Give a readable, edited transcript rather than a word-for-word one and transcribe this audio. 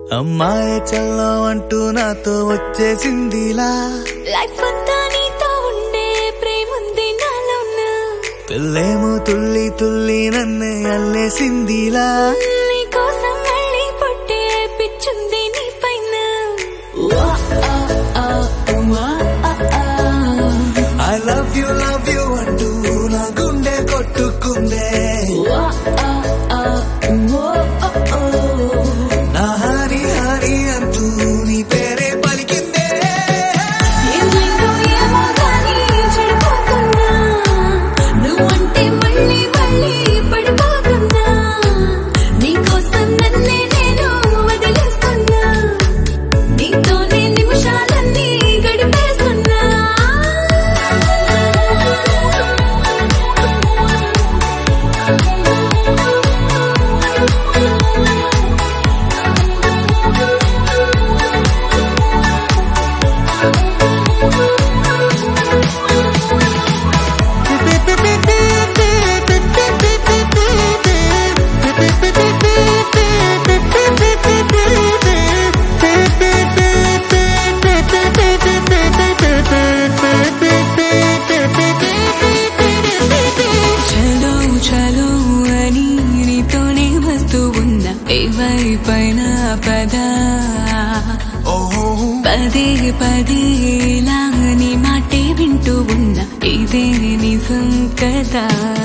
అమ్మాయి చల్లో అంటూ నాతో వచ్చేసిందిలా లైఫ్ అంతా నీతో ఉండే ప్రేముంది నాలోన పిల్లేమో తుల్లి తుల్లి నన్నే అల్లేసిందిలా నీ కోసం మళ్ళీ పుట్టే పిచ్చుంది నీ పైన I love you అంటూ నా గుండె కొట్టుకుందే నా హరి హరి అంటూ నీ పేరే పలికిందే ఏమైందో ఏమో గానీ చెడిపోతున్నా నువ్వంటే మళ్ళీ మళ్ళీ పడిపోతున్నా నీకోసం నన్నే నేను వదిలేస్తున్నా నీతోనే నిమిషాలన్నీ గడిపేస్తున్నా చలో అని నీతోనే వస్తూ ఉన్నా ఏవైపైన పదా పదే పదే ఇలా నీ మాటే వింటూ ఉన్నా ఇదే నిజం కదా